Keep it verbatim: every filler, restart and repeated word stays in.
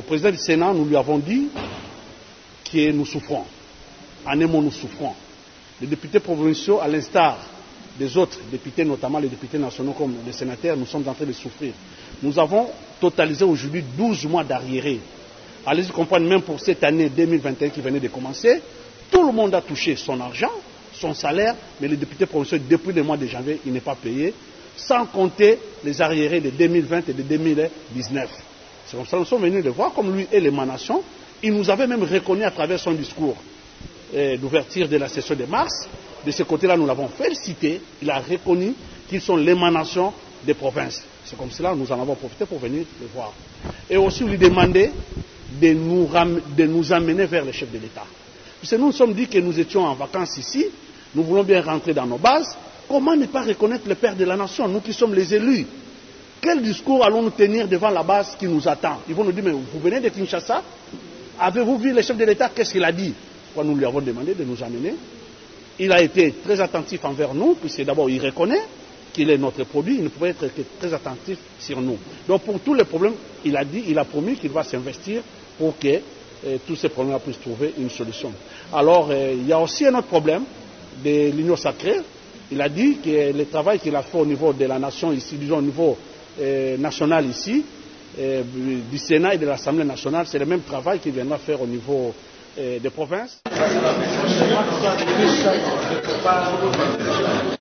président du Sénat, nous lui avons dit que nous souffrons. En un mot, nous souffrons. Les députés provinciaux, à l'instar des autres députés, notamment les députés nationaux comme les sénateurs, nous sommes en train de souffrir. Nous avons totalisé aujourd'hui douze mois d'arriérés. Allez-y comprendre, même pour cette année deux mille vingt et un qui venait de commencer, tout le monde a touché son argent, son salaire, mais les députés provinciaux, depuis le mois de janvier, il n'est pas payé, sans compter les arriérés de deux mille vingt et de deux mille dix-neuf. C'est comme ça que nous sommes venus le voir, comme lui et l'émanation. Il nous avait même reconnu à travers son discours eh, d'ouverture de la session de mars. De ce côté-là, nous l'avons félicité. Il a reconnu qu'ils sont l'émanation des provinces. C'est comme cela que nous en avons profité pour venir le voir. Et aussi lui demander de nous, de nous amener vers le chef de l'État. Parce que nous nous sommes dit que nous étions en vacances ici, nous voulons bien rentrer dans nos bases. Comment ne pas reconnaître le père de la nation, nous qui sommes les élus? Quel discours allons-nous tenir devant la base qui nous attend? Ils vont nous dire, mais vous venez de Kinshasa? Avez-vous vu le chef de l'État? Qu'est-ce qu'il a dit? Nous lui avons demandé de nous amener. Il a été très attentif envers nous, puisque d'abord il reconnaît qu'il est notre produit, il ne pouvait être que très attentif sur nous. Donc pour tous les problèmes, il a dit, il a promis qu'il va s'investir pour que eh, tous ces problèmes puissent trouver une solution. Alors eh, il y a aussi un autre problème de l'Union sacrée. Il a dit que le travail qu'il a fait au niveau de la nation ici, disons au niveau eh, national ici, eh, du Sénat et de l'Assemblée nationale, c'est le même travail qu'il viendra faire au niveau eh, des provinces.